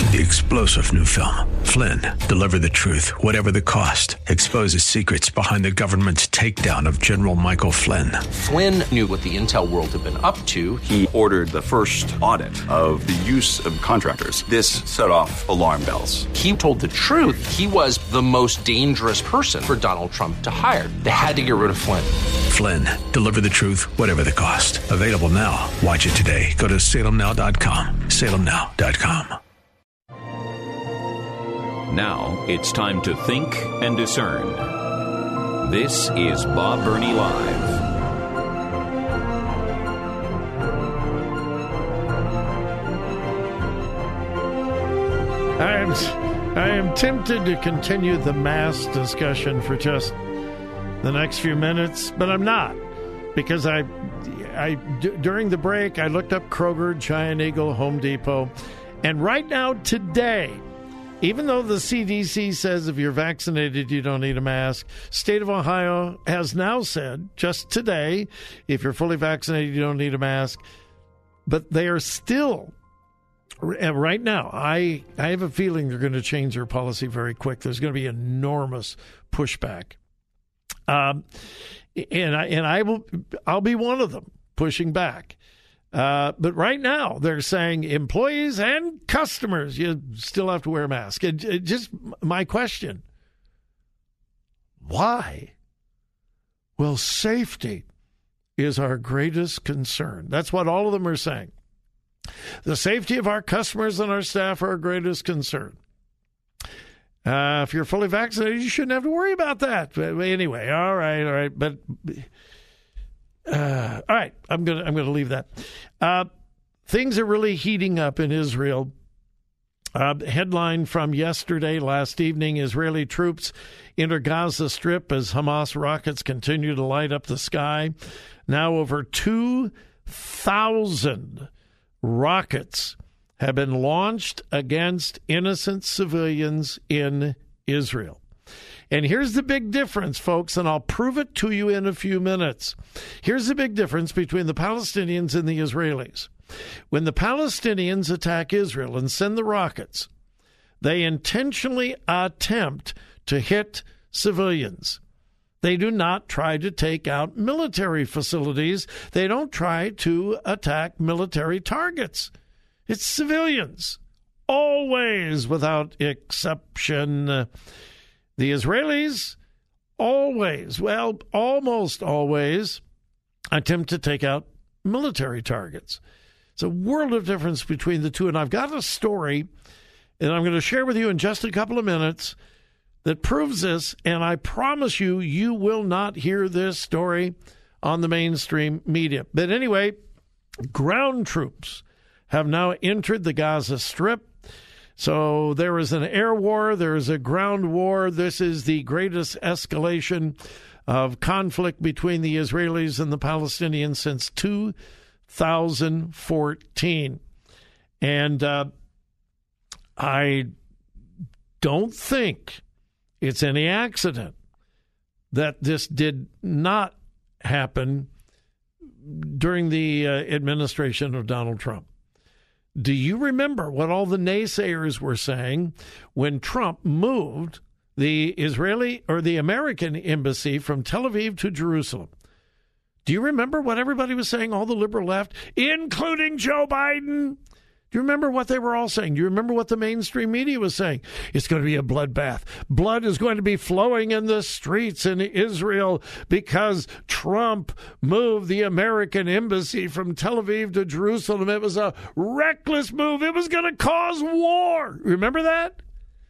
The explosive new film, Flynn, deliver the truth, whatever the cost, exposes secrets behind the government's takedown of General Michael Flynn. Flynn knew what the intel world had been up to. He ordered the first audit of the use of contractors. This set off alarm bells. He told the truth. He was the most dangerous person for Donald Trump to hire. They had to get rid of Flynn. Flynn, deliver the truth, whatever the cost. Available now. Watch it today. Go to salemnow.com. salemnow.com. Now it's time to think and discern. This is Bob Burney Live. I am tempted to continue the mass discussion for just the next few minutes, but I'm not, because during the break I looked up Kroger, Giant Eagle, Home Depot, and right now today, even though the CDC says if you're vaccinated, you don't need a mask, state of Ohio has now said, just today, if you're fully vaccinated, you don't need a mask. But they are still, right now, I have a feeling they're going to change their policy very quick. There's going to be enormous pushback. And I'll be one of them pushing back. But right now, they're saying employees and customers, you still have to wear a mask. Just my question, why? Well, safety is our greatest concern. That's what all of them are saying. The safety of our customers and our staff are our greatest concern. If you're fully vaccinated, you shouldn't have to worry about that. But anyway, all right. But all right, I'm gonna leave that. Things are really heating up in Israel. Headline from last evening: Israeli troops enter Gaza Strip as Hamas rockets continue to light up the sky. Now over 2,000 rockets have been launched against innocent civilians in Israel. And here's the big difference, folks, and I'll prove it to you in a few minutes. Here's the big difference between the Palestinians and the Israelis. When the Palestinians attack Israel and send the rockets, they intentionally attempt to hit civilians. They do not try to take out military facilities. They don't try to attack military targets. It's civilians, always, without exception. The Israelis almost always attempt to take out military targets. It's a world of difference between the two. And I've got a story that I'm going to share with you in just a couple of minutes that proves this. And I promise you, you will not hear this story on the mainstream media. But anyway, ground troops have now entered the Gaza Strip. So there is an air war, there is a ground war. This is the greatest escalation of conflict between the Israelis and the Palestinians since 2014. And I don't think it's any accident that this did not happen during the administration of Donald Trump. Do you remember what all the naysayers were saying when Trump moved the Israeli or the American embassy from Tel Aviv to Jerusalem? Do you remember what everybody was saying, all the liberal left, including Joe Biden? Do you remember what they were all saying? Do you remember what the mainstream media was saying? It's going to be a bloodbath. Blood is going to be flowing in the streets in Israel because Trump moved the American embassy from Tel Aviv to Jerusalem. It was a reckless move. It was going to cause war. Remember that?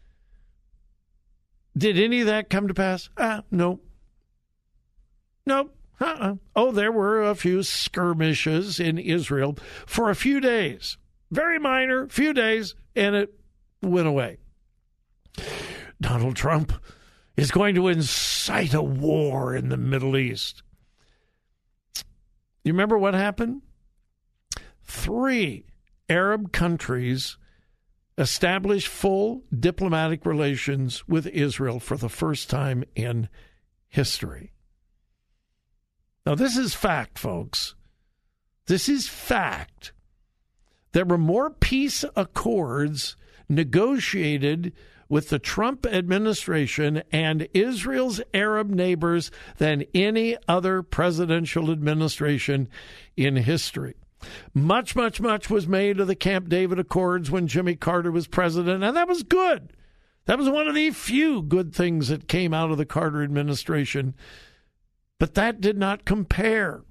Did any of that come to pass? No. Nope. Oh, there were a few skirmishes in Israel for a few days. Very minor, few days, and it went away. Donald Trump is going to incite a war in the Middle East. You remember what happened? 3 Arab countries established full diplomatic relations with Israel for the first time in history. Now, this is fact, folks. This is fact. There were more peace accords negotiated with the Trump administration and Israel's Arab neighbors than any other presidential administration in history. Much, much, much was made of the Camp David Accords when Jimmy Carter was president, and that was good. That was one of the few good things that came out of the Carter administration. But that did not compare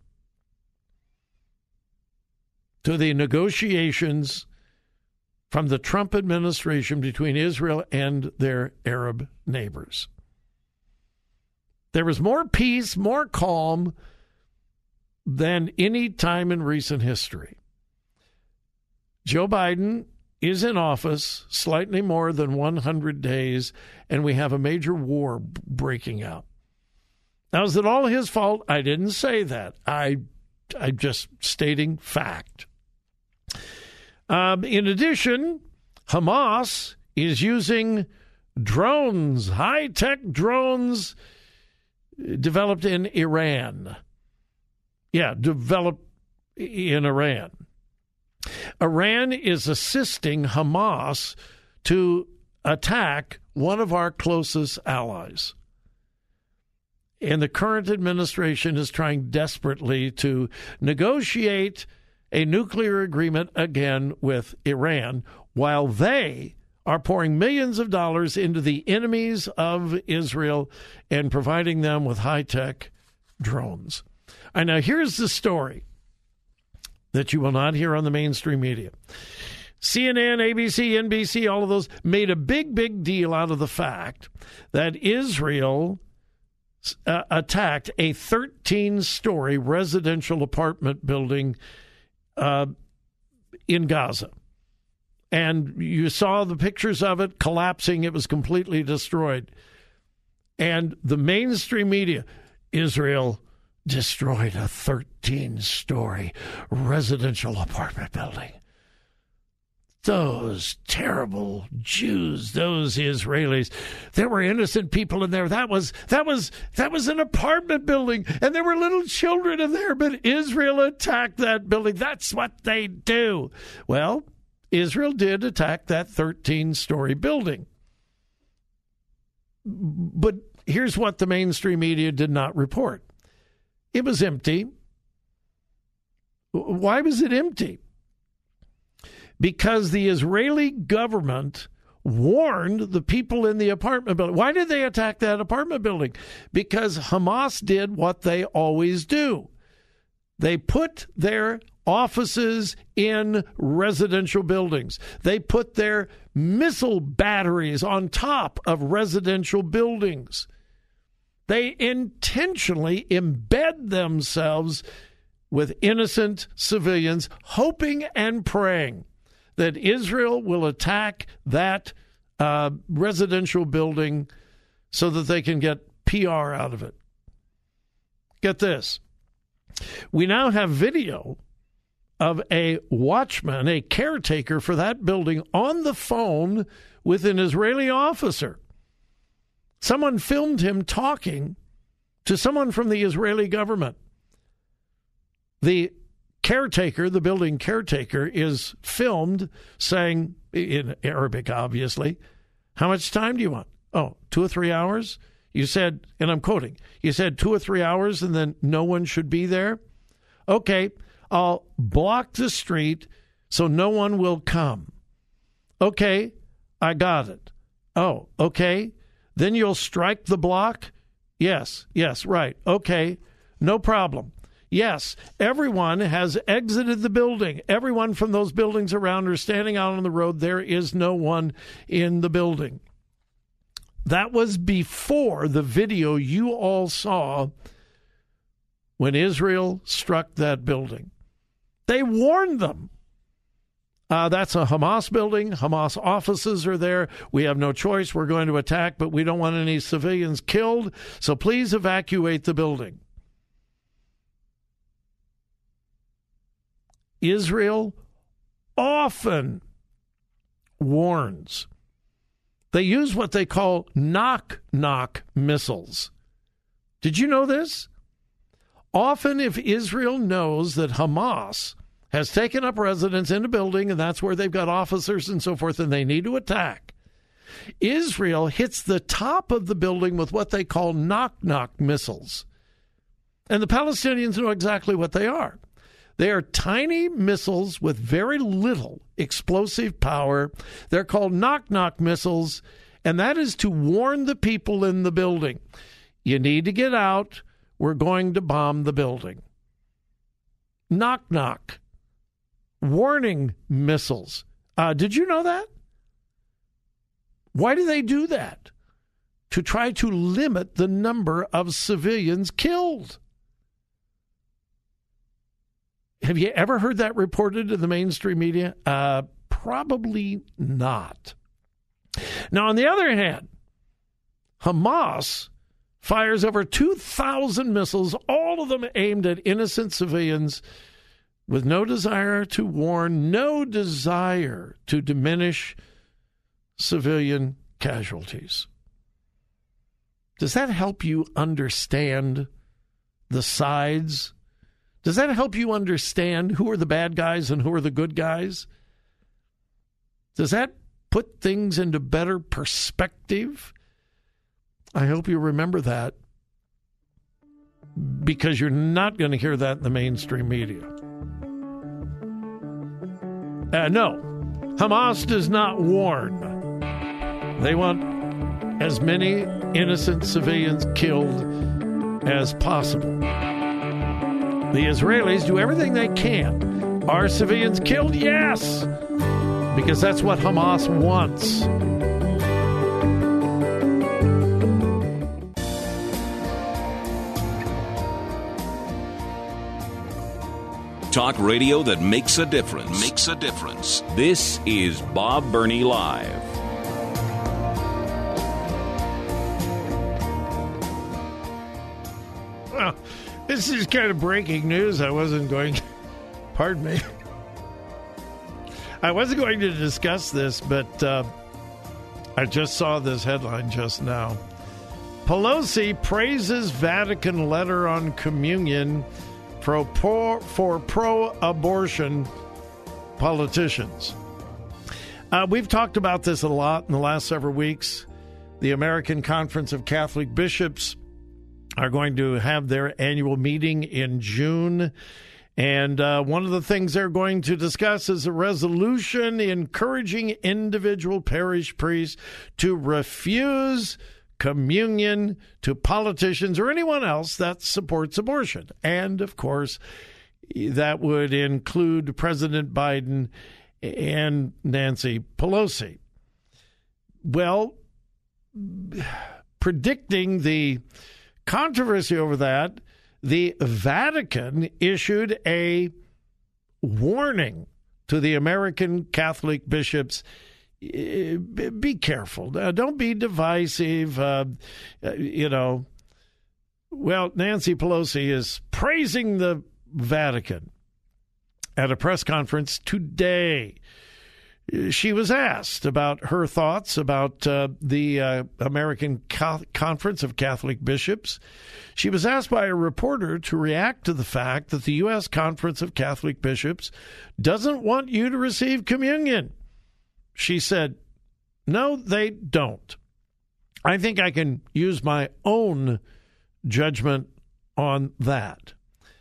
to the negotiations from the Trump administration between Israel and their Arab neighbors. There was more peace, more calm than any time in recent history. Joe Biden is in office slightly more than 100 days, and we have a major war breaking out. Now, is it all his fault? I didn't say that. I'm just stating fact. In addition, Hamas is using drones, high-tech drones developed in Iran. Yeah, developed in Iran. Iran is assisting Hamas to attack one of our closest allies. And the current administration is trying desperately to negotiate a nuclear agreement again with Iran, while they are pouring millions of dollars into the enemies of Israel and providing them with high-tech drones. And now here's the story that you will not hear on the mainstream media. CNN, ABC, NBC, all of those made a big, big deal out of the fact that Israel attacked a 13-story residential apartment building in Gaza. And you saw the pictures of it collapsing. It was completely destroyed. And the mainstream media, Israel destroyed a 13-story residential apartment building. Those terrible Jews, those Israelis, there were innocent people in there. That was an apartment building, and there were little children in there, but Israel attacked that building. That's what they do. Well, Israel did attack that 13-story building. But here's what the mainstream media did not report. It was empty. Why was it empty? Because the Israeli government warned the people in the apartment building. Why did they attack that apartment building? Because Hamas did what they always do. They put their offices in residential buildings. They put their missile batteries on top of residential buildings. They intentionally embed themselves with innocent civilians, hoping and praying that Israel will attack that residential building so that they can get PR out of it. Get this. We now have video of a watchman, a caretaker for that building, on the phone with an Israeli officer. Someone filmed him talking to someone from the Israeli government. The caretaker, the building caretaker, is filmed saying, in Arabic, obviously, how much time do you want? Oh, 2 or 3 hours? You said, and I'm quoting, you said 2 or 3 hours and then no one should be there? Okay, I'll block the street so no one will come. Okay, I got it. Oh, okay. Then you'll strike the block? Yes, right. Okay, no problem. Yes, everyone has exited the building. Everyone from those buildings around are standing out on the road. There is no one in the building. That was before the video you all saw when Israel struck that building. They warned them. That's a Hamas building. Hamas offices are there. We have no choice. We're going to attack, but we don't want any civilians killed. So please evacuate the building. Israel often warns. They use what they call knock-knock missiles. Did you know this? Often, if Israel knows that Hamas has taken up residence in a building, and that's where they've got officers and so forth, and they need to attack. Israel hits the top of the building with what they call knock-knock missiles. And the Palestinians know exactly what they are. They are tiny missiles with very little explosive power. They're called knock-knock missiles, and that is to warn the people in the building. You need to get out. We're going to bomb the building. Knock-knock. Warning missiles. Did you know that? Why do they do that? To try to limit the number of civilians killed. Have you ever heard that reported in the mainstream media? Probably not. Now, on the other hand, Hamas fires over 2,000 missiles, all of them aimed at innocent civilians, with no desire to warn, no desire to diminish civilian casualties. Does that help you understand the sides? Does that help you understand who are the bad guys and who are the good guys? Does that put things into better perspective? I hope you remember that, because you're not going to hear that in the mainstream media. No, Hamas does not warn. They want as many innocent civilians killed as possible. The Israelis do everything they can. Are civilians killed? Yes, because that's what Hamas wants. Talk radio that makes a difference. This is Bob Burney Live. Well, this is kind of breaking news. I wasn't going to discuss this, but I just saw this headline just now. Pelosi praises Vatican letter on communion for pro-abortion politicians. We've talked about this a lot in the last several weeks. The American Conference of Catholic Bishops are going to have their annual meeting in June. And one of the things they're going to discuss is a resolution encouraging individual parish priests to refuse communion to politicians or anyone else that supports abortion. And, of course, that would include President Biden and Nancy Pelosi. Well, predicting the controversy over that, the Vatican issued a warning to the American Catholic bishops. Be careful. Don't be divisive. Well, Nancy Pelosi is praising the Vatican at a press conference today. She was asked about her thoughts about the American Conference of Catholic Bishops. She was asked by a reporter to react to the fact that the U.S. Conference of Catholic Bishops doesn't want you to receive communion. She said, no, they don't. I think I can use my own judgment on that.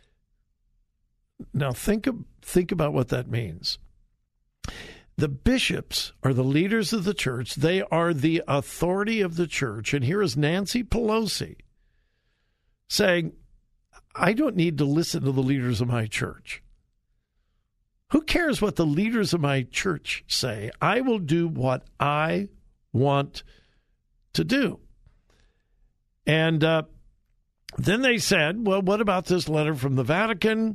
Now, think about what that means. The bishops are the leaders of the church. They are the authority of the church. And here is Nancy Pelosi saying, I don't need to listen to the leaders of my church. Who cares what the leaders of my church say? I will do what I want to do. And then they said, well, what about this letter from the Vatican?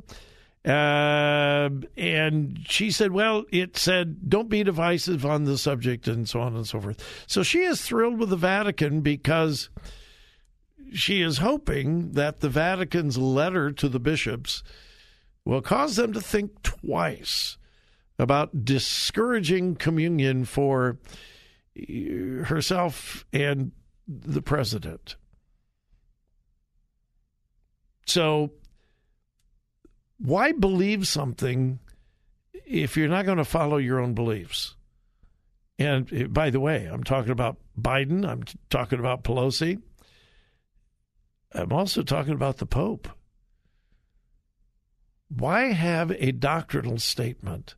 And she said, well, it said, don't be divisive on the subject and so on and so forth. So she is thrilled with the Vatican because she is hoping that the Vatican's letter to the bishops will cause them to think twice about discouraging communion for herself and the president. So why believe something if you're not going to follow your own beliefs, and by the way, I'm talking about Biden, I'm talking about Pelosi, I'm also talking about the Pope. Why have a doctrinal statement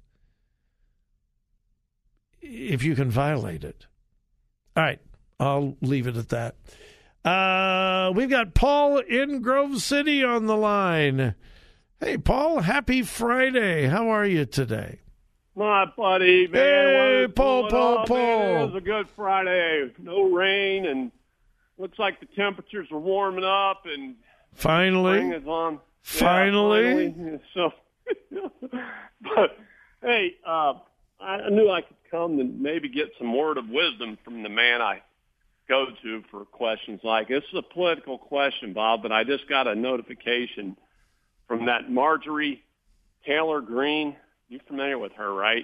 if you can violate it? All right, I'll leave it at that. We've got Paul in Grove City on the line. Hey, Paul, happy Friday. How are you today? My buddy, man. Hey, Paul. Man, it was a good Friday. No rain, and looks like the temperatures are warming up, and finally, spring is on. Finally. Yeah, so, but hey, I knew I could come and maybe get some word of wisdom from the man I go to for questions like this. Is a political question, Bob, but I just got a notification from that Marjorie Taylor Greene. You familiar with her, right?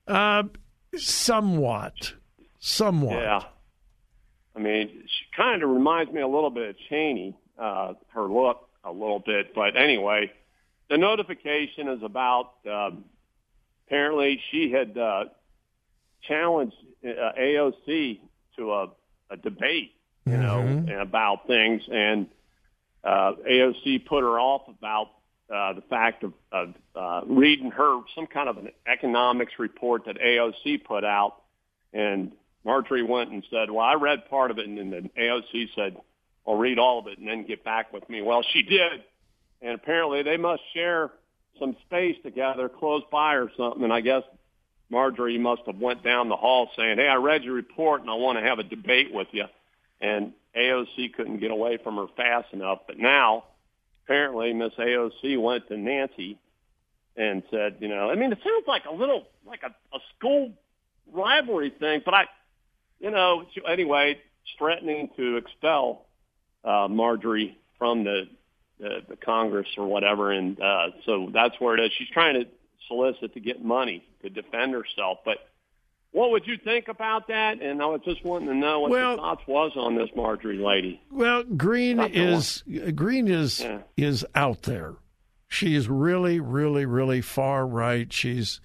Somewhat. Yeah. I mean, she kind of reminds me a little bit of Cheney, her look a little bit. But anyway, the notification is about apparently she had challenged AOC to a debate, you know, about things. And AOC put her off about the fact of reading her some kind of an economics report that AOC put out. And Marjorie went and said, well, I read part of it. And then the AOC said, I'll read all of it and then get back with me. Well, she did. And apparently they must share some space together close by or something. And I guess Marjorie must have went down the hall saying, hey, I read your report and I want to have a debate with you. And AOC couldn't get away from her fast enough. But now, apparently, Miss AOC went to Nancy and said, you know, I mean, it sounds like a little, like a school rivalry thing. But anyway, threatening to expel Marjorie from the Congress or whatever. And so that's where it is. She's trying to solicit to get money to defend herself. But what would you think about that? And I was just wanting to know what your thoughts was on this Marjorie lady. Well, Greene is out there. She's really, really, really far right. She's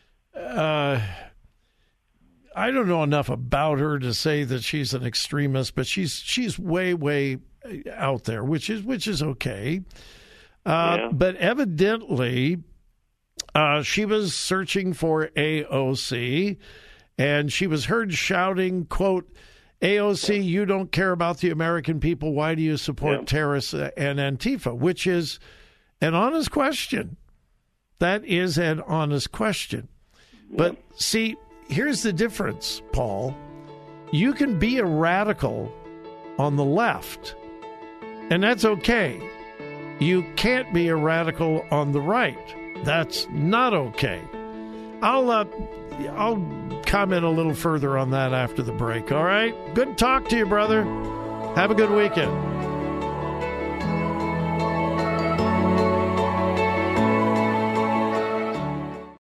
I don't know enough about her to say that she's an extremist, but she's way, way out there, which is okay. But evidently, she was searching for AOC, and she was heard shouting, quote, AOC, you don't care about the American people. Why do you support terrorists and Antifa? Which is an honest question. That is an honest question. But see, here's the difference, Paul. You can be a radical on the left, and that's okay. You can't be a radical on the right. That's not okay. I'll comment a little further on that after the break, all right? Good talk to you, brother. Have a good weekend.